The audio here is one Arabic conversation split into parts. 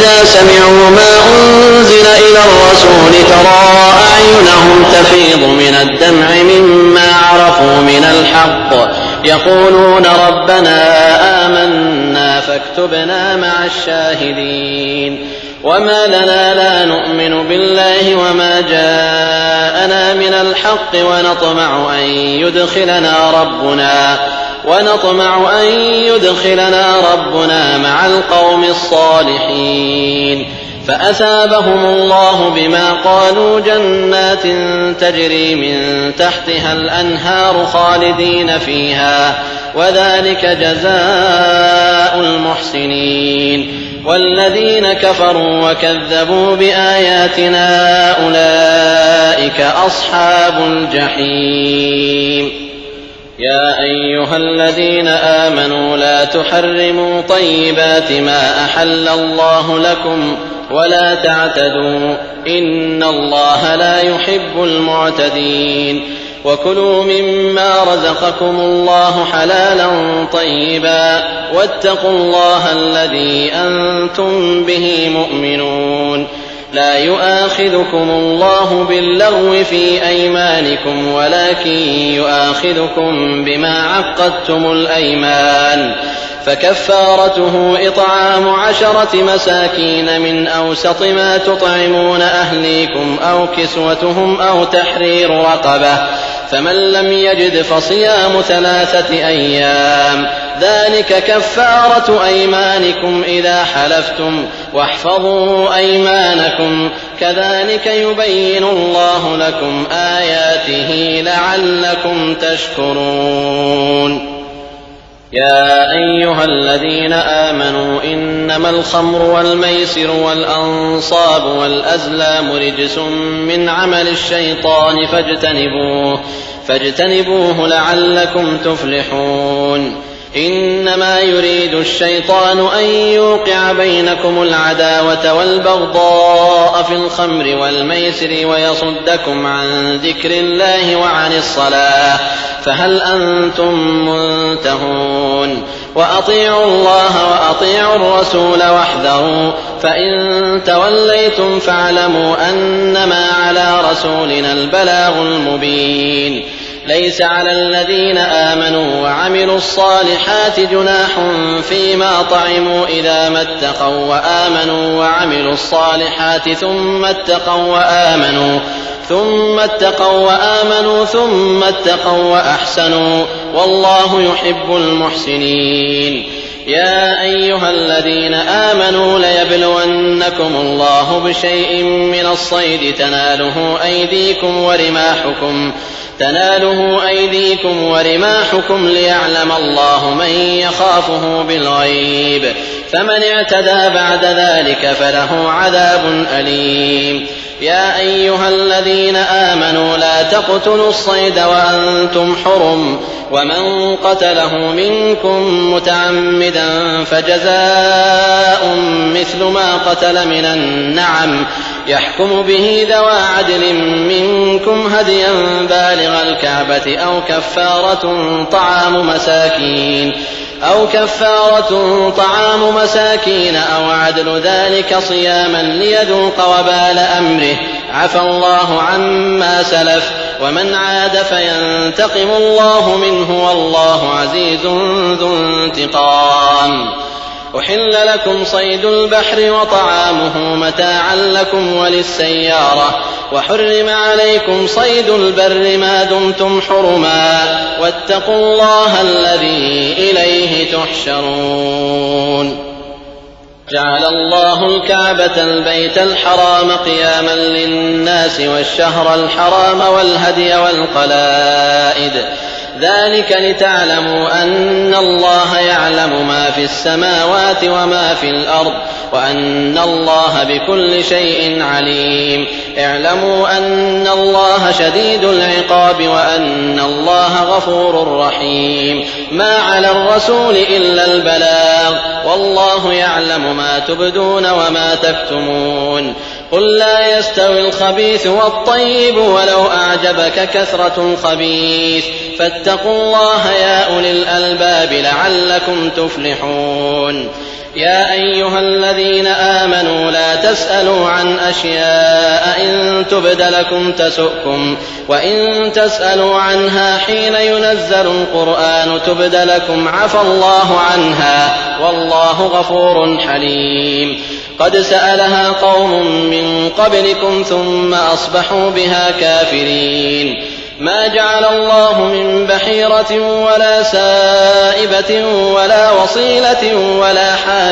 إذا سمعوا ما أنزل إلى الرسول ترى أعينهم تفيض من الدمع مما عرفوا من الحق يقولون ربنا آمنا فاكتبنا مع الشاهدين. وما لنا لا نؤمن بالله وما جاءنا من الحق ونطمع أن يدخلنا ربنا مع القوم الصالحين. فأثابهم الله بما قالوا جنات تجري من تحتها الأنهار خالدين فيها وذلك جزاء المحسنين. والذين كفروا وكذبوا بآياتنا أولئك أصحاب الجحيم. يا أيها الذين آمنوا لا تحرموا طيبات ما أحل الله لكم ولا تعتدوا إن الله لا يحب المعتدين. وكلوا مما رزقكم الله حلالا طيبا واتقوا الله الذي أنتم به مؤمنون. لا يؤاخذكم الله باللغو في أيمانكم ولكن يؤاخذكم بما عقدتم الأيمان. فكفارته إطعام 10 مساكين من أوسط ما تطعمون أهليكم أو كسوتهم أو تحرير رقبة فمن لم يجد فصيام 3 أيام ذلك كفارة أيمانكم إذا حلفتم واحفظوا أيمانكم كذلك يبين الله لكم آياته لعلكم تشكرون. يا أيها الذين آمنوا إنما الخمر والميسر والأنصاب والأزلام رجس من عمل الشيطان فاجتنبوه لعلكم تفلحون. إنما يريد الشيطان أن يوقع بينكم العداوة والبغضاء في الخمر والميسر ويصدكم عن ذكر الله وعن الصلاة فهل أنتم منتهون. وأطيعوا الله وأطيعوا الرسول واحذروا فإن توليتم فاعلموا أنما على رسولنا البلاغ المبين. ليس على الذين آمنوا وعملوا الصالحات جناح فيما طعموا إذا ما اتقوا وآمنوا وعملوا الصالحات ثم اتقوا وأحسنوا والله يحب المحسنين. يا أيها الذين آمنوا ليبلونكم الله بشيء من الصيد تناله أيديكم ورماحكم ليعلم الله من يخافه بالغيب فمن اعتدى بعد ذلك فله عذاب أليم. يا أيها الذين آمنوا لا تقتلوا الصيد وأنتم حرم ومن قتله منكم متعمدا فجزاء مثل ما قتل من النعم يحكم به ذوى عدل منكم هديا بالغ الكعبة أو كفارة طعام مساكين أو عدل ذلك صياما ليذوق وبال أمره عفى الله عما سلف ومن عاد فينتقم الله منه والله عزيز ذو انتقام. أحل لكم صيد البحر وطعامه متاعا لكم وللسيارة وحرم عليكم صيد البر ما دمتم حرما واتقوا الله الذي إليه تحشرون. جعل الله الكعبة البيت الحرام قياما للناس والشهر الحرام والهدي والقلائد ذلك لتعلموا أن الله يعلم ما في السماوات وما في الأرض وأن الله بكل شيء عليم. اعلموا أن الله شديد العقاب وأن الله غفور رحيم. ما على الرسول إلا البلاغ والله يعلم ما تبدون وما تكتمون. قل لا يستوي الخبيث والطيب ولو أعجبك كثرة الخبيث فاتقوا الله يا أولي الألباب لعلكم تفلحون. يا أيها الذين آمنوا لا تسألوا عن أشياء إن تبد لكم تسؤكم وإن تسألوا عنها حين ينزل القرآن تبد لكم عفى الله عنها والله غفور حليم. قد سألها قوم من قبلكم ثم أصبحوا بها كافرين. ما جعل الله من بحيرة ولا سائبة ولا وصيلة ولا حام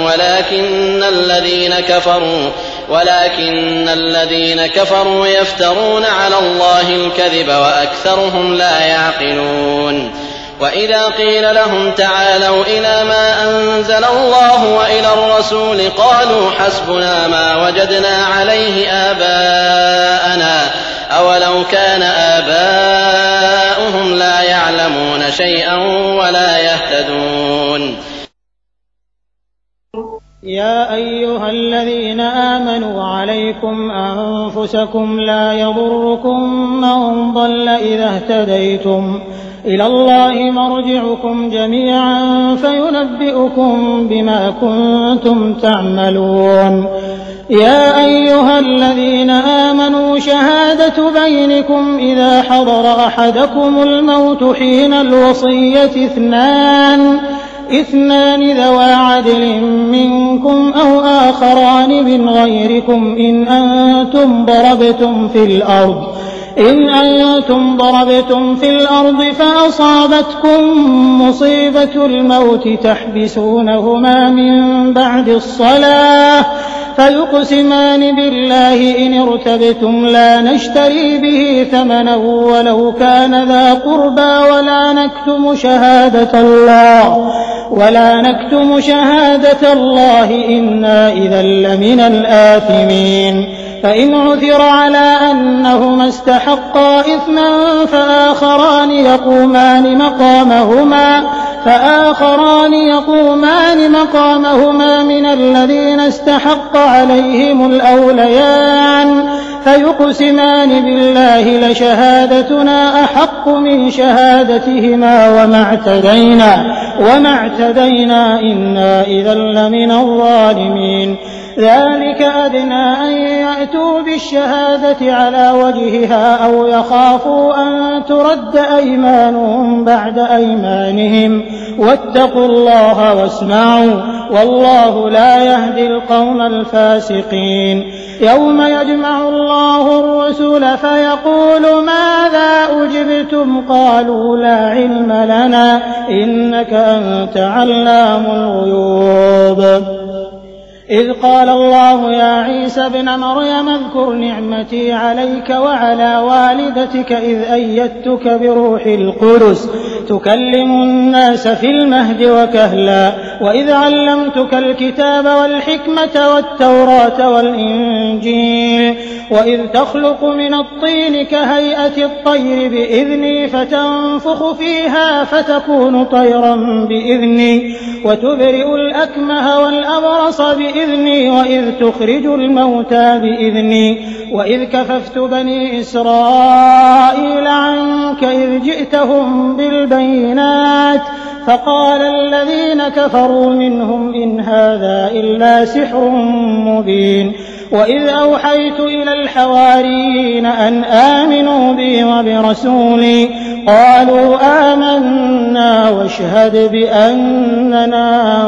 ولكن الذين كفروا يفترون على الله الكذب وأكثرهم لا يعقلون. وإذا قيل لهم تعالوا إلى ما أنزل الله وإلى الرسول قالوا حسبنا ما وجدنا عليه آباءنا أولو كان آباؤهم لا يعلمون شيئا ولا يهتدون. يا أيها الذين آمنوا عليكم أنفسكم لا يضركم من ضل إذا اهتديتم إلى الله مرجعكم جميعا فينبئكم بما كنتم تعملون. يا أيها الذين آمنوا شهادة بينكم إذا حضر أحدكم الموت حين الوصية اثنان ذوى عدل منكم أو آخران من غيركم إن أنتم ضربتم في الأرض فأصابتكم مصيبة الموت تحبسونهما من بعد الصلاة فيقسمان بالله إن ارتبتم لا نشتري به ثمنا ولو كان ذا قربى ولا نكتم شهادة الله إنا إذا لمن الآثمين. فإن عثر على أنهما استحقا إثما فآخران يقومان مقامهما من الذين استحق عليهم الأوليان فيقسمان بالله لشهادتنا أحق من شهادتهما وما اعتدينا إنا إذا لمن الظالمين. ذلك أدنى أن يأتوا بالشهادة على وجهها أو يخافوا أن ترد أيمان بعد أيمانهم واتقوا الله واسمعوا والله لا يهدي القوم الفاسقين. يوم يجمع الله الرسل فيقول ماذا أجبتم قالوا لا علم لنا إنك أنت علام الغيوب. إذ قال الله يا عيسى ابن مريم اذكر نعمتي عليك وعلى والدتك إذ أيدتك بروح القدس تكلم الناس في المهد وكهلا وإذ علمتك الكتاب والحكمة والتوراة والإنجيل وإذ تخلق من الطين كهيئة الطير بإذني فتنفخ فيها فتكون طيرا بإذني وتبرئ الأكمه والأبرص بإذني وإذ تخرج الموتى بإذني وإذ كففت بني إسرائيل عنك إذ جئتهم بالبينات فقال الذين كفروا منهم إن هذا إلا سحر مبين. وإذ أوحيت إلى الحواريين أن آمنوا بي وبرسولي قالوا آمنا واشهد بأننا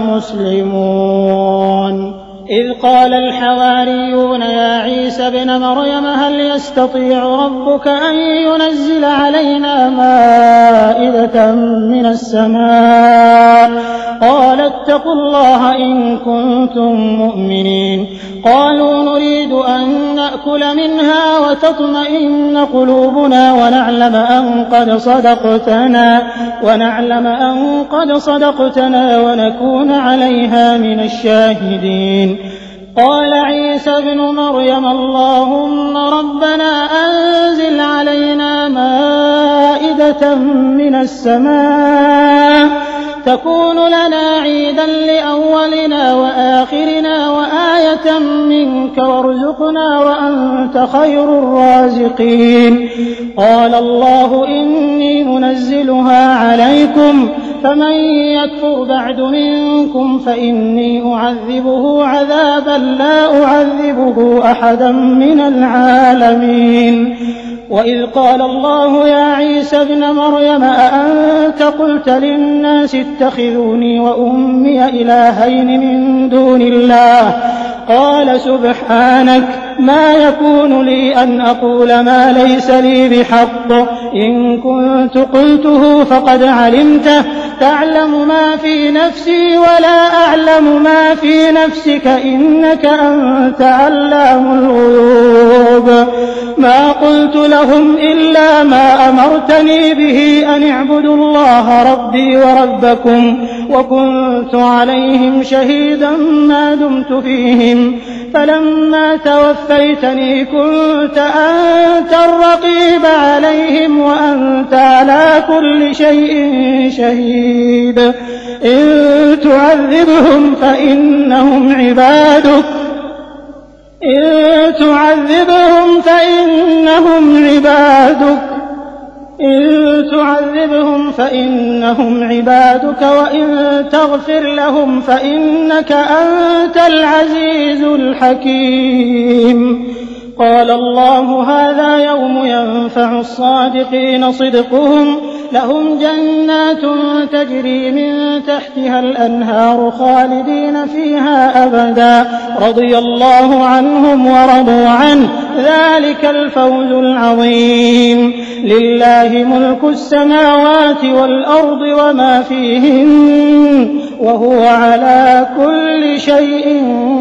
مسلمون. إذ قال الحواريون يا عيسى ابن مريم هل يستطيع ربك أن ينزل علينا مائدة من السماء قال اتقوا الله إن كنتم مؤمنين. قالوا نريد أن نأكل منها وتطمئن قلوبنا ونعلم أن قد صدقتنا ونكون عليها من الشاهدين. قال عيسى ابن مريم اللهم ربنا أنزل علينا مائدة من السماء تكون لنا عيدا لأولنا وآخرنا وآية منك وارزقنا وأنت خير الرازقين. قال الله إني منزلها عليكم فمن يكفر بعد منكم فإني أعذبه عذابا لا أعذبه أحدا من العالمين. وإذ قال الله يا عيسى ابن مريم أأنت قلت للناس اتخذوني وأمي إلهين من دون الله قال سبحانك ما يكون لي أن أقول ما ليس لي بحق إن كنت قلته فقد علمته تعلم ما في نفسي ولا أعلم ما في نفسك إنك أنت علام الغيوب. ما قلت لهم إلا ما أمرتني به أن اعبدوا الله ربي وربكم وكنت عليهم شهيدا ما دمت فيهم فلما توفيتني كنت أنت الرقيب عليهم وأنت على كل شيء شهيد. إن تعذبهم فإنهم عبادك وإن تغفر لهم فإنك أنت العزيز الحكيم. قال الله هذا يوم ينفع الصادقين صدقهم لهم جنات تجري من تحتها الأنهار خالدين فيها أبدا رضي الله عنهم ورضوا عنه ذلك الفوز العظيم. لله ملك السماوات والأرض وما فيهن وهو على كل شيء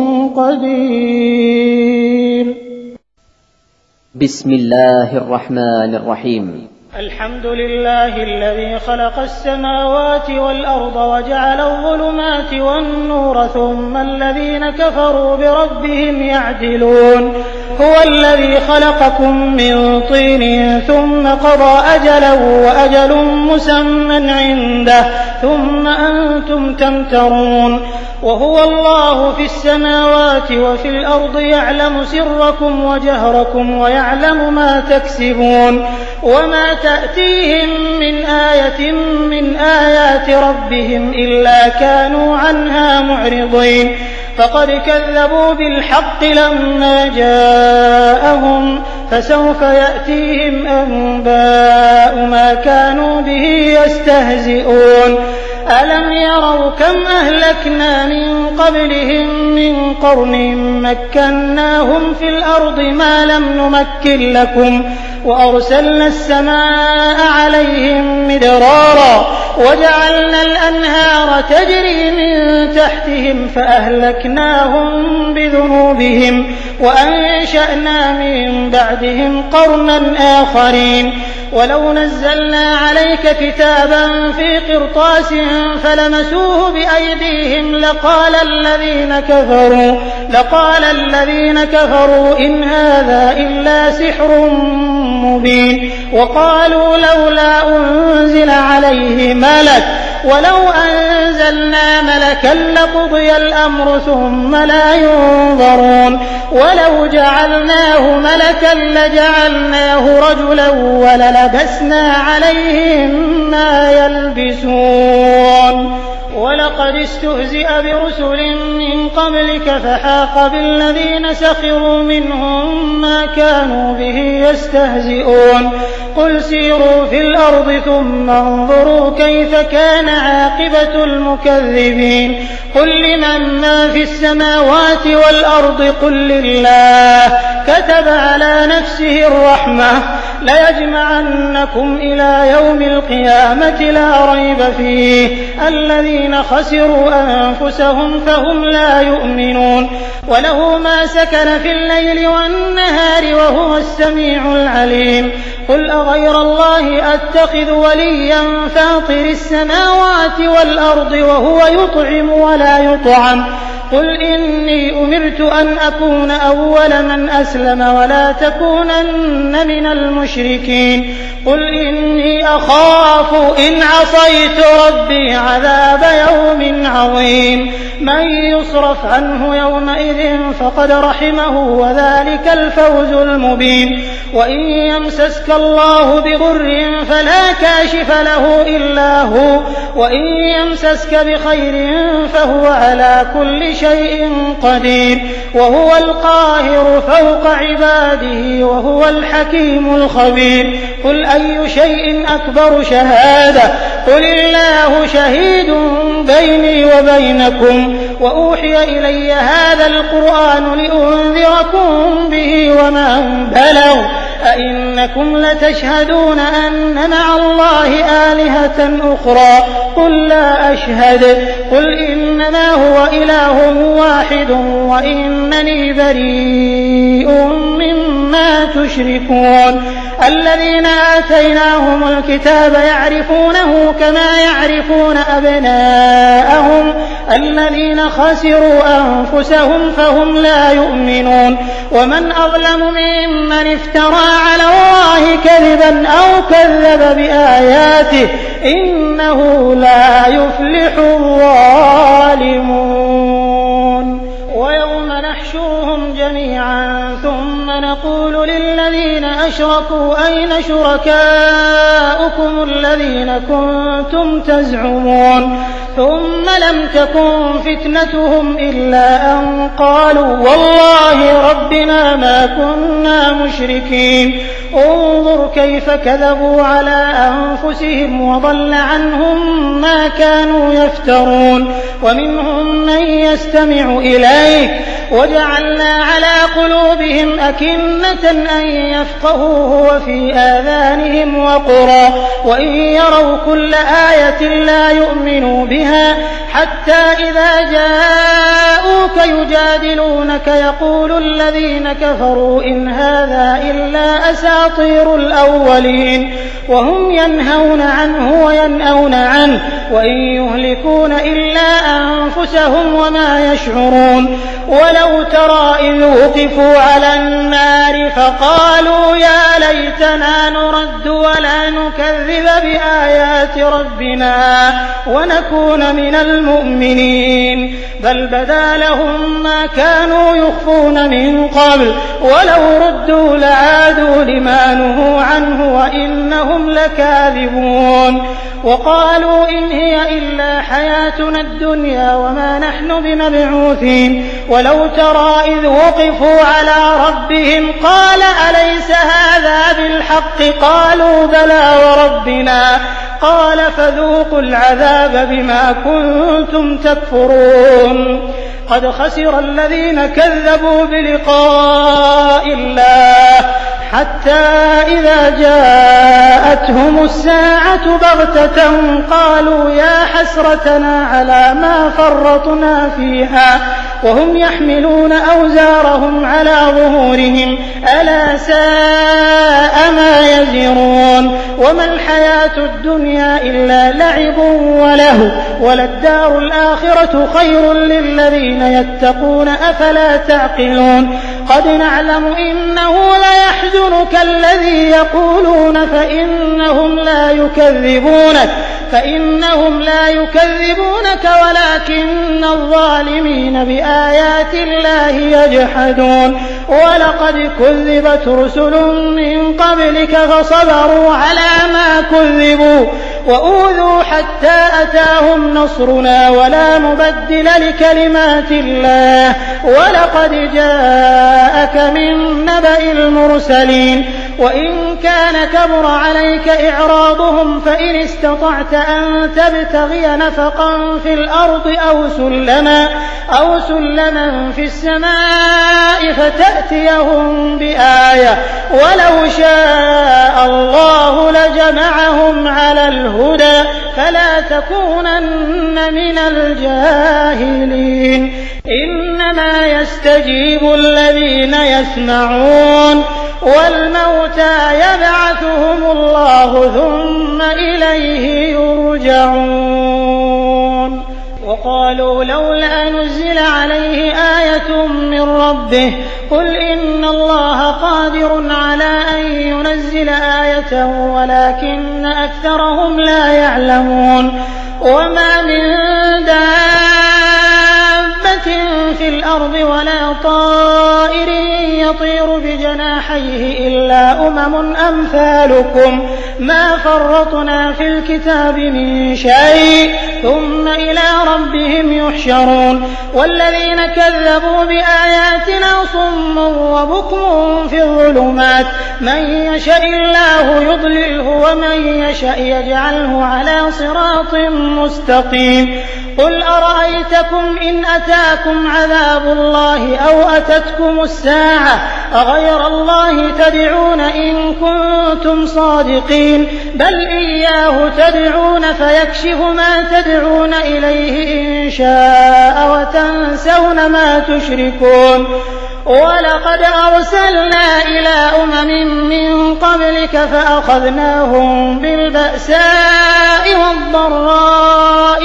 قدير. بسم الله الرحمن الرحيم. الحمد لله الذي خلق السماوات والأرض وجعل الظلمات والنور ثم الذين كفروا بربهم يعدلون. هو الذي خلقكم من طين ثم قضى أجلا وأجل مسمى عنده ثم أنتم تمترون. وهو الله في السماوات وفي الأرض يعلم سركم وجهركم ويعلم ما تكسبون. وما تأتيهم من آية من آيات ربهم إلا كانوا عنها معرضين. فقد كذبوا بالحق لما جاءهم فسوف يأتيهم أنباء ما كانوا به يستهزئون. ألم يروا كم أهلكنا من قبلهم من قرن مكناهم في الأرض ما لم نمكن لكم وأرسلنا السماء عليهم مدرارا وجعلنا الأنهار تجري من تحتهم فأهلكناهم بذنوبهم وأنشأنا من بعدهم قرنا آخرين. ولو نزلنا عليك كتابا في قرطاس فلمسوه بأيديهم لقال الذين كفروا إن هذا إلا سحر مبين. وقالوا لولا أنزل عليه ملك ولو أنزلنا ملكا لقضي الأمر ثم لا ينظرون. ولو جعلناه ملكا لجعلناه رجلا وللبسنا عليهم ما يلبسون. ولقد استهزئ برسل من قبلك فحاق بالذين سخروا منهم ما كانوا به يستهزئون. قل سيروا في الأرض ثم انظروا كيف كان عاقبة المكذبين. قل لمن ما في السماوات والأرض قل لله كتب على نفسه الرحمة ليجمعنكم إلى يوم القيامة لا ريب فيه الذين خسروا أنفسهم فهم لا يؤمنون. وله ما سكن في الليل والنهار وهو السميع العليم. قل أغير الله أتخذ وليا فاطر السماوات والأرض وهو يطعم ولا يطعم. قل إني أمرت أن أكون أول من أسلم ولا تكونن من المشركين. قل إني أخاف إن عصيت ربي عذاب يوم عظيم. من يصرف عنه يومئذ فقد رحمه وذلك الفوز المبين. وإن يمسسك الله بضر فلا كاشف له إلا هو وإن يمسسك بخير فهو على كل شيء قدير وهو القاهر فوق عباده وهو الحكيم الخبير. قل أي شيء أكبر شهادة قل الله شهيد بيني وبينكم وأوحي إلي هذا القرآن لأنذركم به ومن بلغ أئنكم لتشهدون أن مع الله آلهة أخرى قل لا أشهد قل إنما هو إله واحد وإنني بريء مما تشركون. الذين آتيناهم الكتاب يعرفونه كما يعرفون أبناءهم الذين خسروا أنفسهم فهم لا يؤمنون. ومن أظلم ممن افترى على الله كذبا أو كذب بآياته إنه لا يفلح الظالمون. ويوم نحشرهم جميعا ثم نقول للذين أشركوا أين شركاؤكم الذين كنتم تزعمون ثم لم تكن فتنتهم إلا أن قالوا والله ربنا ما كنا مشركين. انظر كيف كذبوا على أنفسهم وضل عنهم ما كانوا يفترون. ومنهم من يستمع إليك وجعلنا على قلوبهم أكنة أن يفقهوه وفي آذانهم وقرا وإن يروا كل آية لا يؤمنوا بها حتى إذا جاءوك يجادلونك يقول الذين كفروا إن هذا إلا أساطير الأولين وهم ينهون عنه وينأون عنه وإن يهلكون إلا أنفسهم وما يشعرون. ولو ترى إذ وقفوا على النار فقالوا يا ليتنا نرد ولا نكذب بآيات ربنا ونكون من المؤمنين بل بدا لهم ما كانوا يخفون من قبل ولو ردوا لعادوا لما نهوا عنه وإنهم لكاذبون. وقالوا إن هي إلا حياتنا الدنيا وما نحن بمبعوثين. ولو ترى إذ وقفوا على ربهم قال أليس هذا بالحق قالوا بلى وربنا قال فذوقوا العذاب بما كنتم تكفرون. قد خسر الذين كذبوا بلقاء الله حتى إذا جاءتهم الساعة بغتة قالوا يا حسرتنا على ما فرطنا فيها وهم يحملون أوزارهم على ظهورهم ألا ساء ما يزرون. وما الحياة الدنيا إلا لعب ولهو وللدار الآخرة خير للذين يتقون أفلا تعقلون. قد نعلم إنه ليحزنك الذي يقولون فإنهم لا يكذبونك ولكن الظالمين بآيات الله يجحدون. ولقد كذبت رسل من قبلك فصبروا على ما كذبوا وأوذوا حتى أتاهم نصرنا ولا مبدل لكلمات الله ولقد جاءك من نبأ المرسلين. وإن كان كبر عليك إعراضهم فإن استطعت أن تبتغي نفقا في الأرض أو سلما في السماء فتأتيهم بآية ولو شاء الله لجمعهم على الهدى فلا تكونن من الجاهلين. إنما يستجيب الذين يسمعون والموتى يبعثهم الله ثم إليه يرجعون. وقالوا لولا نزل عليه آية من ربه قل إن الله قادر على أن ينزل آية ولكن أكثرهم لا يعلمون. وما من دابة في الأرض ولا طائر يطير بجناحيه إلا أمم أمثالكم ما فرطنا في الكتاب من شيء ثم إلى ربهم يحشرون والذين كذبوا بآياتنا صم وبكم في الظلمات من يشاء الله يضلله ومن يشاء يجعله على صراط مستقيم قل أرأيتكم إن أتاكم عذاب الله أو أتتكم الساعة أغير الله تدعون إن كنتم صادقين بل إياه تدعون فيكشف ما تدعون إليه إن شاء وتنسون ما تشركون ولقد أرسلنا إلى من قبلك فأخذناهم بالبأساء والضراء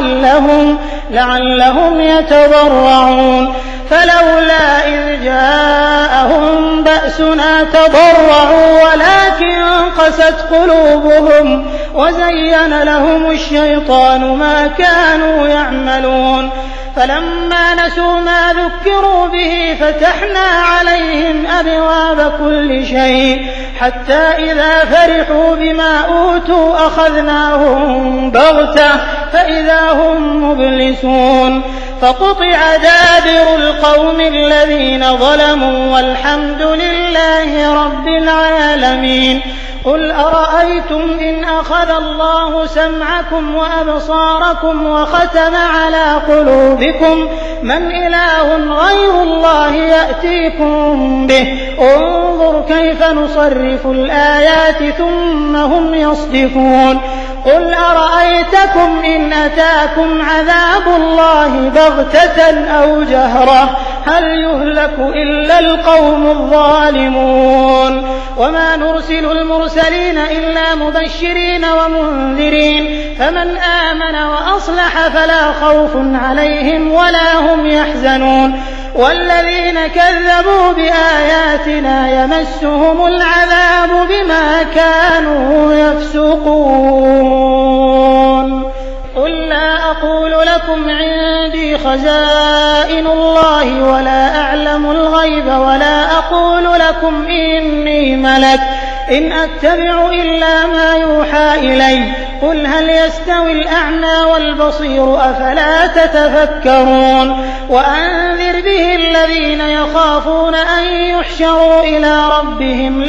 لعلهم يتضرعون فلولا إذ جاءهم بأسنا تضرعوا ولكن قست قلوبهم وزين لهم الشيطان ما كانوا يعملون فلما نسوا ما ذكروا به فتحنا عليهم أبواب كل شيء حتى إذا فرحوا بما أوتوا أخذناهم بغتة فإذا هم مبلسون فقطع دابر القوم الذين ظلموا والحمد لله رب العالمين قل أرأيتم إن أخذ الله سمعكم وأبصاركم وختم على قلوبكم من إله غير الله يأتيكم به انظر كيف نصرف الآيات ثم هم يصدفون قل أرأيتكم إن أتاكم عذاب الله بغتة أو جهرة هل يهلك إلا القوم الظالمون وما نرسل المرسلين إلا مبشرين ومنذرين فمن آمن وأصلح فلا خوف عليهم ولا هم يحزنون والذين كذبوا بآياتنا يمسهم العذاب بما كانوا يفسقون قل لا أقول لكم عندي خزائن الله ولا أعلم الغيب ولا أقول لكم إني ملك إن أتبع إلا ما يوحى إلي قل هل يستوي الأعمى والبصير أفلا تتفكرون وأنذر به الذين يخافون أن يحشروا إلى ربهم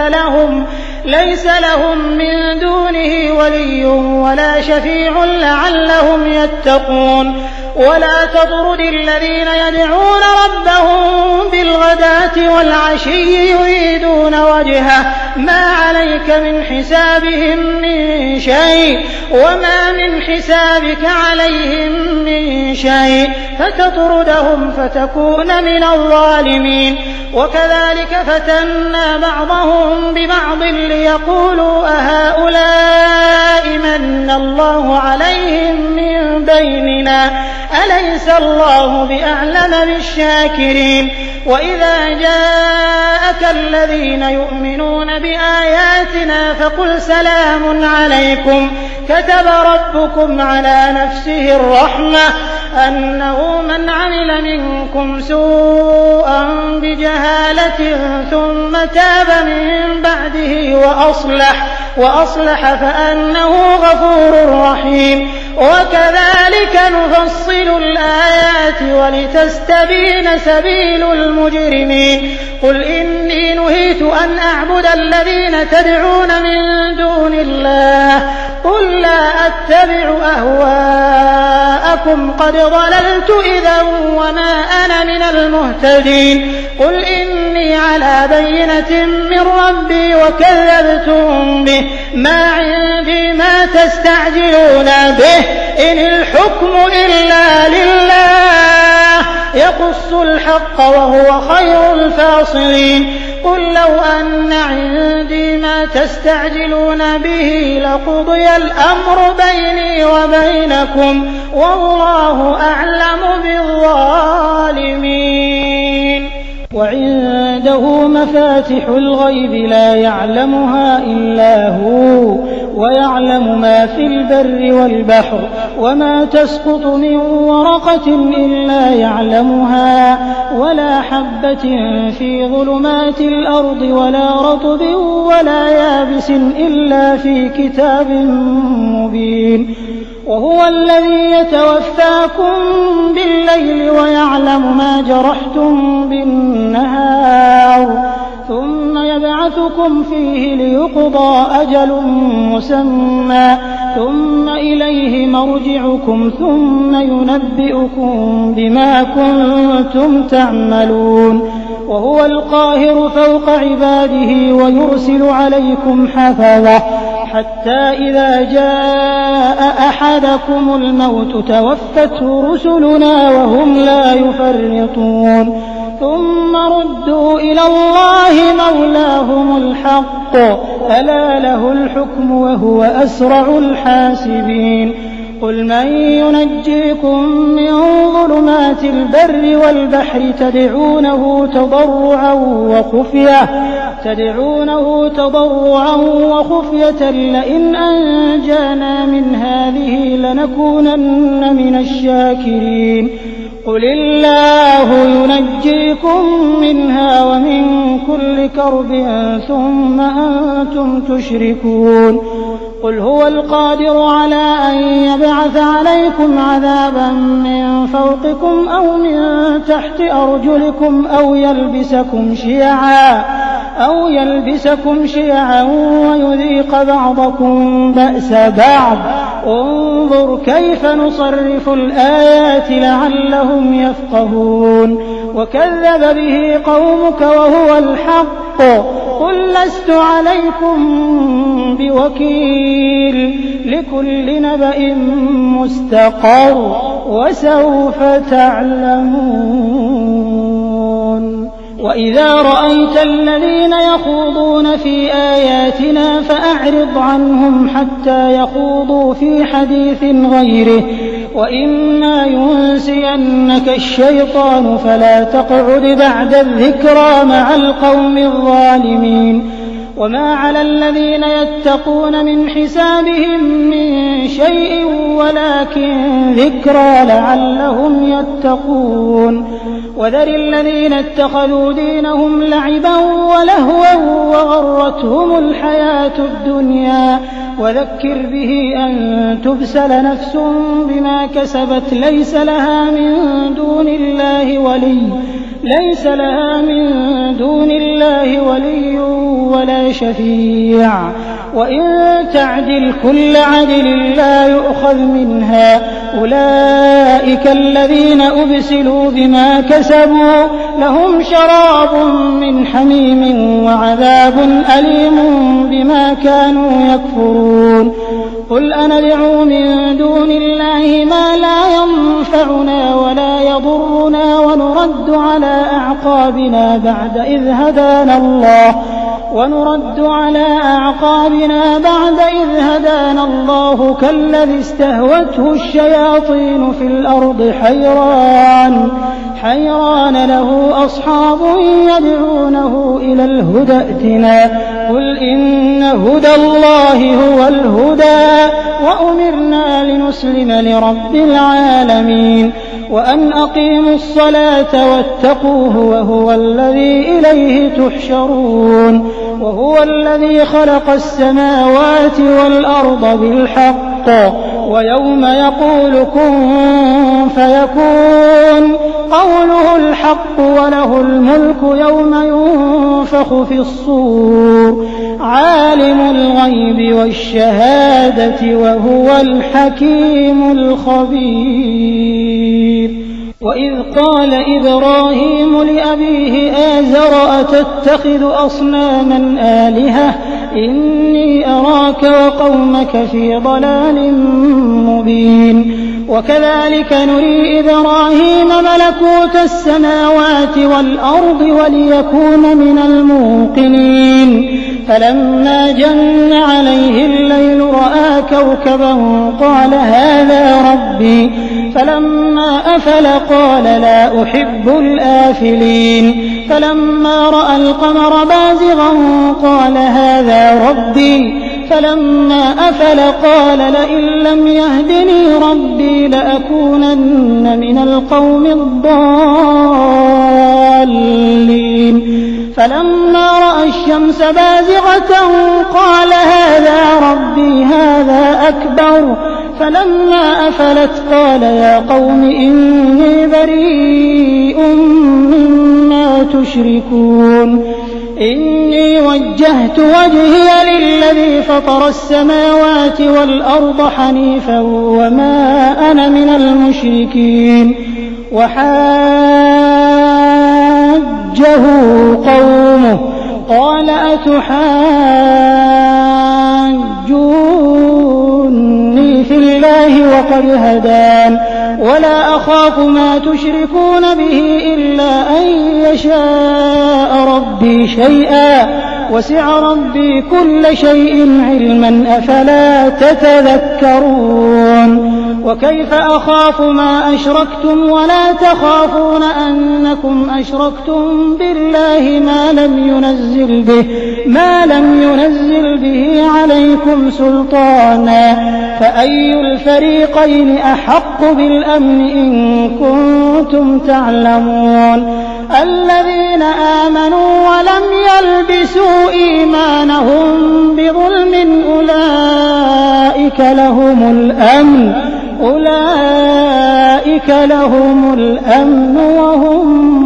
ليس لهم من دونه ولي ولا شفيع لعلهم يتقون ولا تطرد الذين يدعون ربهم بالغداة والعشي يريدون وجهه ما عليك من حسابهم من شيء وما من حسابك عليهم من شيء فتطردهم فتكون من الظالمين وكذلك فتنا بعضهم ببعض ليقولوا أهؤلاء من الله عليهم من بيننا أليس الله بأعلم بالشاكرين وإذا جاءك الذين يؤمنون بآياتنا فقل سلام عليكم كتب ربكم على نفسه الرحمة أنه من عمل منكم سوءا بجهالة ثم تاب من بعده وأصلح فأنه غفور رحيم وكذلك نفصل الآيات ولتستبين سبيل المجرمين قل إني نهيت أن أعبد الذين تدعون من دون الله قل لا أتبع أهواءكم قد ضللت إذا وما أنا من المهتدين قل إني على بينة من ربي وكذبتم به ما عندي ما تستعجلون به إن الحكم إلا لله يقص الحق وهو خير الفاصلين قل لو أن عندي ما تستعجلون به لقضي الأمر بيني وبينكم والله أعلم بالظالمين وعنده مفاتح الغيب لا يعلمها إلا هو ويعلم ما في البر والبحر وما تسقط من ورقة إلا يعلمها ولا حبة في ظلمات الأرض ولا رطب ولا يابس إلا في كتاب مبين وهو الذي يتوفاكم بالليل ويعلم ما جرحتم بالنهار ثم يبعثكم فيه ليقضى أجل مسمى ثم إليه مرجعكم ثم ينبئكم بما كنتم تعملون وهو القاهر فوق عباده ويرسل عليكم حفظة حتى إذا جاء أحدكم الموت توفته رسلنا وهم لا يفرطون ثم ردوا إلى الله مولاهم الحق ألا له الحكم وهو أسرع الحاسبين قل من ينجيكم من ظلمات البر والبحر تدعونه تضرعا وخفية لئن أنجانا من هذه لنكونن من الشاكرين قل الله ينجيكم منها ومن كل كرب ثم أنتم تشركون قل هو القادر على أن يبعث عليكم عذابا من فوقكم أو من تحت أرجلكم أو يلبسكم شيعا ويذيق بعضكم بأس بعض انظر كيف نصرف الآيات لعلهم يفقهون وكذب به قومك وهو الحق قل لست عليكم بوكيل لكل نبأ مستقر وسوف تعلمون وإذا رأيت الذين يخوضون في آياتنا فأعرض عنهم حتى يخوضوا في حديث غيره وإما ينسينك الشيطان فلا تقعد بعد الذكرى مع القوم الظالمين وما على الذين يتقون من حسابهم من شيء ولكن ذكرى لعلهم يتقون وذر الذين اتخذوا دينهم لعبا ولهوا وغرتهم الحياة الدنيا وذكر به أن تبسل نفس بما كسبت ليس لها من دون الله ولي ولا شفيع وإن تعدل كل عدل لا يؤخذ منها أولئك الذين أبسلوا بما كسبوا لهم شراب من حميم وعذاب أليم بما كانوا يكفرون قل أندعو من دون الله ما لا ينفعنا ولا يضرنا ونرد على أعقابنا بعد إذ هدانا الله كالذي استهوته الشياطين في الأرض حيران له أصحاب يدعونه إلى الهدى ائتنا قل إن هدى الله هو الهدى وأمرنا لنسلم لرب العالمين وأن أقيموا الصلاة واتقوه وهو الذي إليه تحشرون وهو الذي خلق السماوات والأرض بالحق ويوم يقول كن فيكون قوله الحق وله الملك يوم ينفخ في الصور عالم الغيب والشهادة وهو الحكيم الخبير وإذ قال إبراهيم لأبيه آزر أتتخذ أصناما آلهة إني أراك وقومك في ضلال مبين وكذلك نري إبراهيم ملكوت السماوات والأرض وليكون من الموقنين فلما جن عليه الليل رأى كوكبا قال هذا ربي فلما أفل قال لا أحب الآفلين فلما رأى القمر بازغا قال هذا ربي فلما أفل قال لئن لم يهدني ربي لأكونن من القوم الضالين فلما رأى الشمس بازغة قال هذا ربي هذا أكبر فلما أفلت قال يا قوم إني بريء مما تشركون إني وجهت وجهي للذي فطر السماوات والأرض حنيفا وما أنا من المشركين وحاجه قومه قال أتحاجوني في الله وقد هدان ولا أخاف ما تشركون به إلا أن يشاء ربي شيئا وسع ربي كل شيء علما أفلا تتذكرون وكيف أخاف ما أشركتم ولا تخافون أنكم أشركتم بالله ما لم ينزل به عليكم سلطانا فأي الفريقين أحق بالأمن إن كنتم تعلمون الذين آمنوا ولم يلبسوا إيمانهم بظلم أولئك لهم الأمن وهم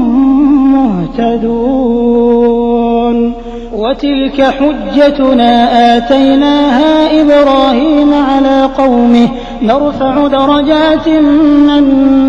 مهتدون وتلك حجتنا آتيناها إبراهيم على قومه نرفع درجات من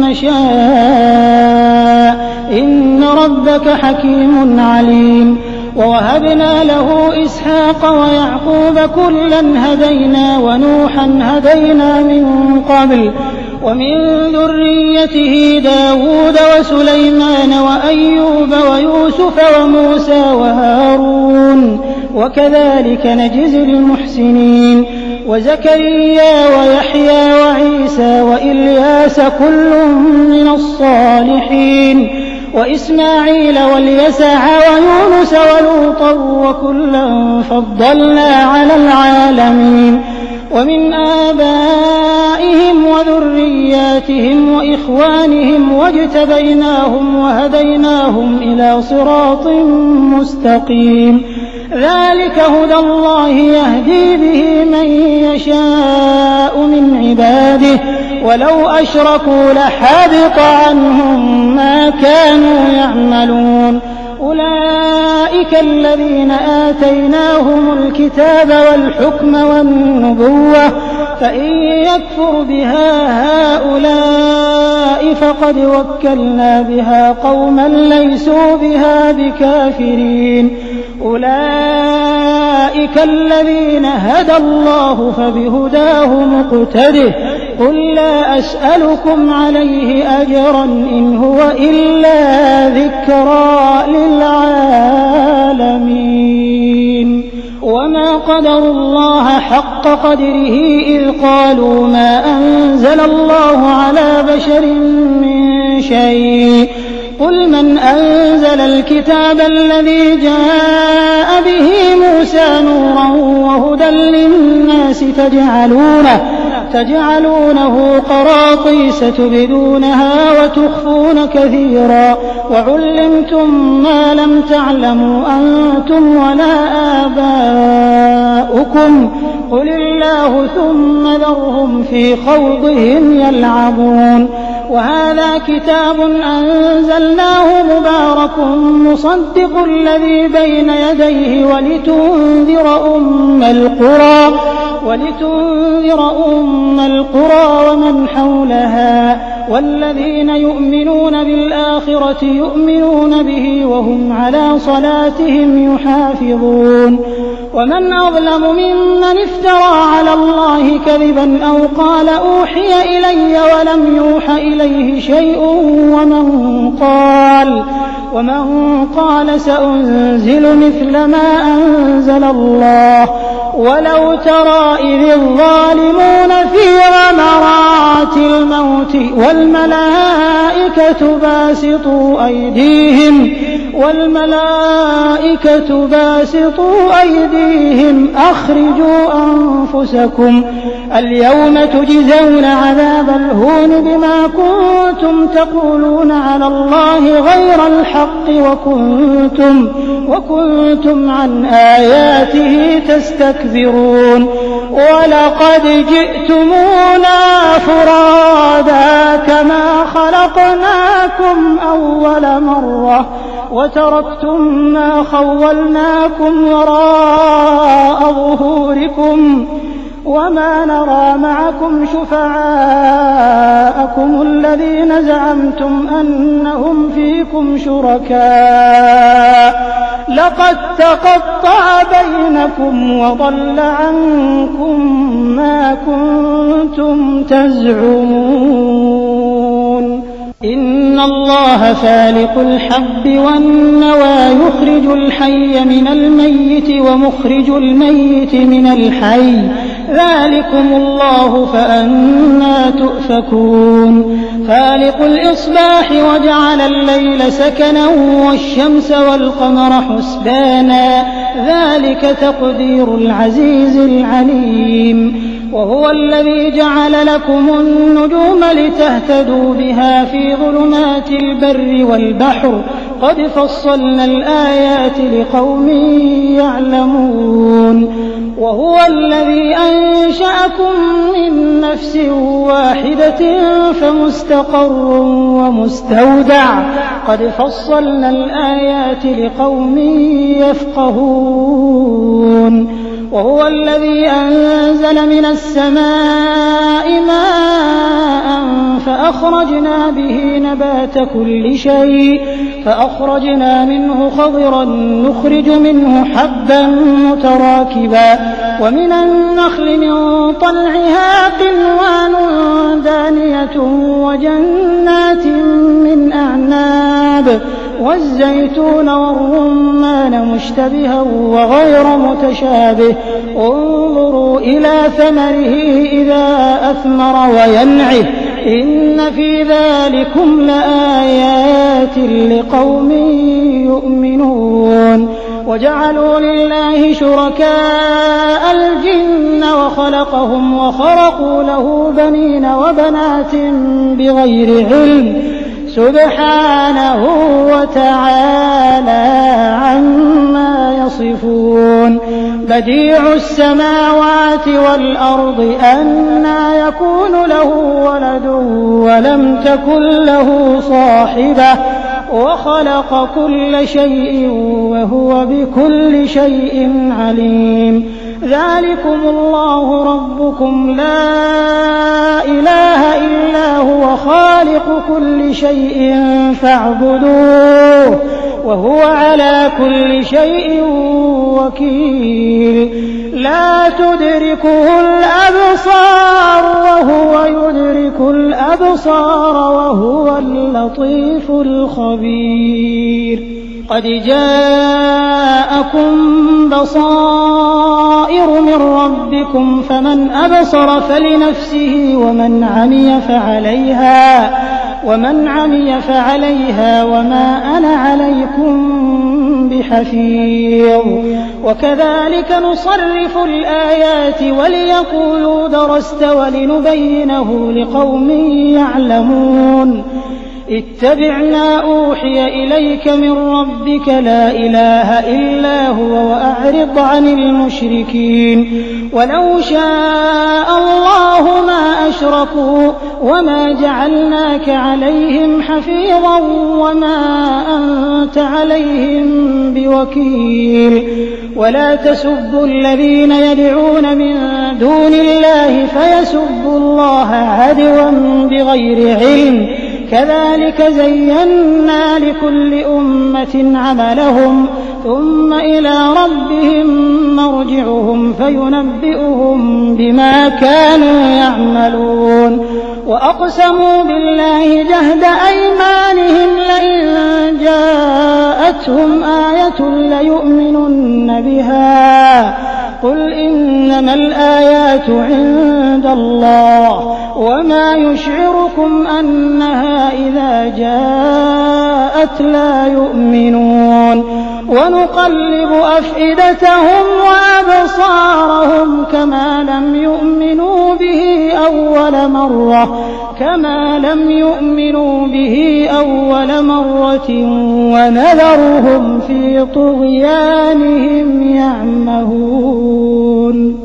نشاء إن ربك حكيم عليم ووهبنا له إسحاق ويعقوب كلا هدينا ونوحا هدينا من قبل ومن ذريته داود وسليمان وأيوب ويوسف وموسى وهارون وكذلك نجزي المحسنين وزكريا ويحيى وعيسى وإلياس كل من الصالحين وإسماعيل واليسع ويونس ولوطا وكلا فضلنا على العالمين ومن آبائهم وذرياتهم وإخوانهم واجتبيناهم وهديناهم إلى صراط مستقيم ذلك هدى الله يهدي به من يشاء من عباده ولو أشركوا لحبط عنهم ما كانوا يعملون أولئك الذين آتيناهم الكتاب والحكم والنبوة فإن يكفر بها هؤلاء فقد وكلنا بها قوما ليسوا بها بكافرين أولئك الذين هدى الله فبهداه مقتده قل لا أسألكم عليه أجرا إن هو إلا ذكرى للعالمين وما قدروا الله حق قدره إذ قالوا ما أنزل الله على بشر من شيء قل من أنزل الكتاب الذي جاء به موسى نورا وهدى للناس تجعلونه قراطيس تبدونها وتخفون كثيرا وعلمتم ما لم تعلموا أنتم ولا آباؤكم قل الله ثم ذرهم في خوضهم يلعبون وهذا كتاب أنزلناه مبارك مصدق الذي بين يديه ولتنذر أم القرى ومن حولها والذين يؤمنون بالآخرة يؤمنون به وهم على صلاتهم يحافظون ومن أظلم ممن افترى على الله كذبا أو قال أوحي إلي ولم يوح إليه شيء ومن قال سأنزل مثل ما أنزل الله ولو ترى إذ الظالمون في غمرات الموت والملائكة باسطوا أيديهم والملائكة باسطوا أيديهم أخرجوا أنفسكم اليوم تجزون عذاب الهون بما كنتم تقولون على الله غير الحق وكنتم عن آياته تستكبرون ولقد جئتمونا فرادا كما خلقناكم أول مرة وتركتم ما خولناكم وراء ظهوركم وما نرى معكم شفعاءكم الذين زعمتم أنهم فيكم شركاء لقد تقطع بينكم وضل عنكم ما كنتم تزعمون إن الله فالق الحب والنوى يخرج الحي من الميت ومخرج الميت من الحي ذلكم الله فأنى تؤفكون فالق الإصباح وجعل الليل سكنا والشمس والقمر حسبانا ذلك تقدير العزيز العليم وهو الذي جعل لكم النجوم لتهتدوا بها في ظلمات البر والبحر قد فصلنا الآيات لقوم يعلمون وهو الذي أنشأكم من نفس واحدة فمستقر ومستودع قد فصلنا الآيات لقوم يفقهون وهو الذي أنزل من السماء ماء فأخرجنا به نبات كل شيء فأخرجنا منه خضرا نخرج منه حبا متراكبا ومن النخل من طلعها قنوان دانية وجنات من أعناب والزيتون والرمان مشتبها وغير متشابه انظروا إلى ثمره إذا أثمر وينعه إن في ذلكم لآيات لقوم يؤمنون وجعلوا لله شركاء الجن وخلقهم وخرقوا له بنين وبنات بغير علم سبحانه وتعالى عما يصفون بديع السماوات والأرض أنى يكون له ولد ولم تكن له صاحبة وخلق كل شيء وهو بكل شيء عليم ذلكم الله ربكم لا إله إلا هو خالق كل شيء فاعبدوه وهو على كل شيء وكيل لا تدركه الأبصار وهو يدرك الأبصار وهو اللطيف الخبير قد جاءكم بصائر من ربكم فمن أبصر فلنفسه ومن عمي فعليها وما أنا عليكم بحفيظ وكذلك نصرف الآيات وليقولوا درست ولنبينه لقوم يعلمون اتبع ما أوحي إليك من ربك لا إله إلا هو وأعرض عن المشركين ولو شاء الله ما أشركوا وما جعلناك عليهم حفيظا وما أنت عليهم بوكيل ولا تسبوا الذين يدعون من دون الله فيسبوا الله عدوا بغير علم كذلك زينا لكل أمة عملهم ثم إلى ربهم مرجعهم فينبئهم بما كانوا يعملون وأقسموا بالله جهد أيمانهم لئن جاءتهم آية ليؤمنن بها قل إنما الآيات عند الله وما يشعركم أنها إذا جاءت مرت لا يؤمنون ونقلب أفئدتهم وأبصارهم كما لم يؤمنوا به أول مرة ونذرهم في طغيانهم يعمهون.